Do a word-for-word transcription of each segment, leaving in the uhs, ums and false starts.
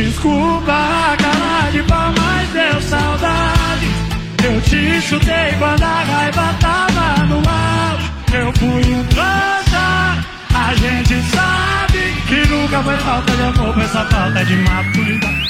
Desculpa, cara de pau, mas deu saudade. Eu te chutei quando a raiva tava no auge. Eu fui um trouxa. A gente sabe que nunca foi falta de amor, foi só falta de maturidade.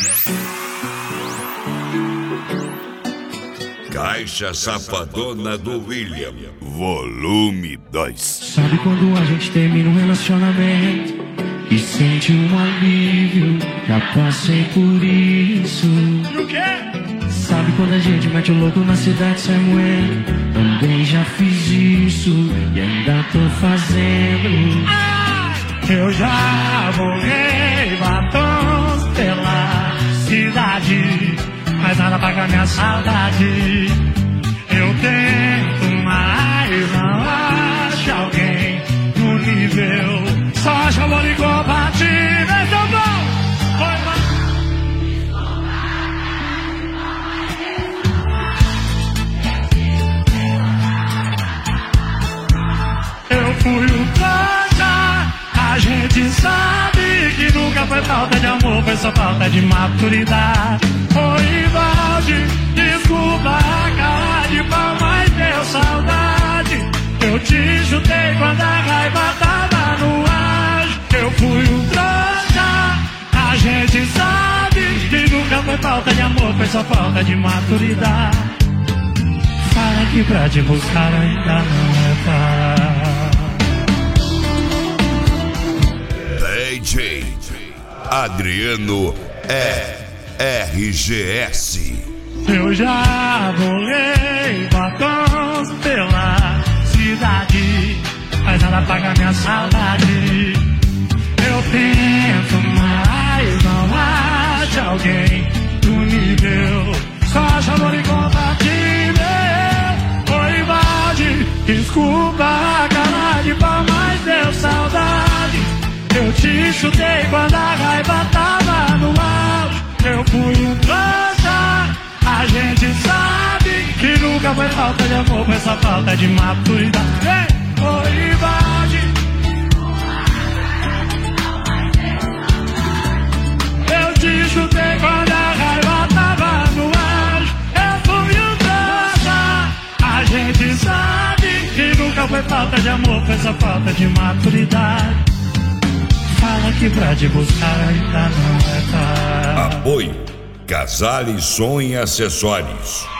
Caixa Safadona do William, volume dois. Sabe quando a gente termina um relacionamento e sente um alívio? Já passei por isso. E o quê? Sabe quando a gente mete o louco na cidade sai moendo? Também já fiz isso e ainda tô fazendo. Ah! Eu já borrei batons pela cidade, mas nada paga minha saudade. Eu tento, mas não acho alguém no nível. Só acho amor incompatível. Então bom, foi mal. Eu fui o trouxa. A gente sabe que nunca foi falta de amor, foi só falta de maturidade. Oi, Valde, desculpa a cara de pau, mas deu saudade. Eu te chutei quando a raiva tava no ar. Eu fui um trouxa. A gente sabe que nunca foi falta de amor, foi só falta de maturidade. Fala que pra te buscar ainda não é fácil. D J Adriano R G S. Eu já bolei batons pela cidade, mas nada paga minha saudade. Eu tento, mas não acho alguém do nível. Só acho amor incompatível. Oi, Valde, desculpa a cara de pau, mas deu saudade. Eu te chutei quando a raiva tava no auge. Eu fui um trouxa. A gente sabe que nunca foi falta de amor, foi só falta de maturidade. Ei, oi, Valde. Eu te chutei quando a raiva tava no auge. Eu fui um trouxa. A gente sabe que nunca foi falta de amor, foi só falta de maturidade. Fala que pra te buscar ainda não é tarde. Apoio Casale Som e Acessórios.